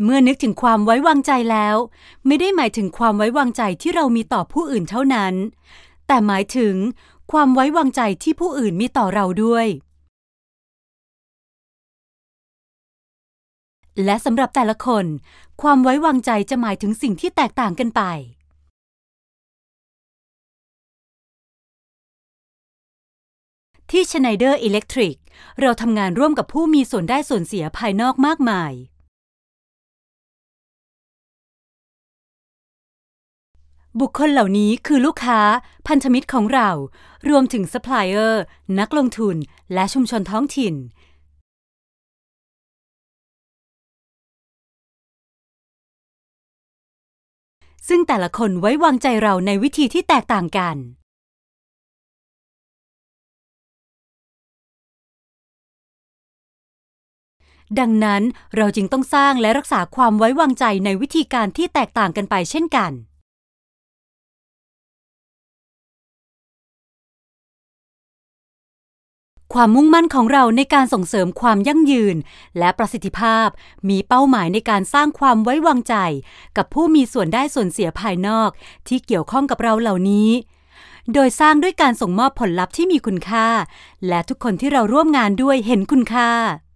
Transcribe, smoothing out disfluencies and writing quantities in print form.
เมื่อนึกถึงความไว้วางใจแล้วไม่ได้หมายถึงความไว้วางใจที่เรามีต่อผู้อื่นเท่านั้นแต่หมายถึงความไว้วางใจที่ผู้อื่นมีต่อเราด้วยและสำหรับแต่ละคนความไว้วางใจจะหมายถึงสิ่งที่แตกต่างกันไปที่ Schneider Electric เราทำงานร่วมกับผู้มีส่วนได้ส่วนเสียภายนอกมากมายบุคคลเหล่านี้คือลูกค้าพันธมิตรของเรารวมถึงซัพพลายเออร์นักลงทุนและชุมชนท้องถิ่นซึ่งแต่ละคนไว้วางใจเราในวิธีที่แตกต่างกันดังนั้นเราจึงต้องสร้างและรักษาความไว้วางใจในวิธีการที่แตกต่างกันไปเช่นกันความมุ่งมั่นของเราในการส่งเสริมความยั่งยืนและประสิทธิภาพมีเป้าหมายในการสร้างความไว้วางใจกับผู้มีส่วนได้ส่วนเสียภายนอกที่เกี่ยวข้องกับเราเหล่านี้โดยสร้างด้วยการส่งมอบผลลัพธ์ที่มีคุณค่าและทุกคนที่เราร่วมงานด้วยเห็นคุณค่า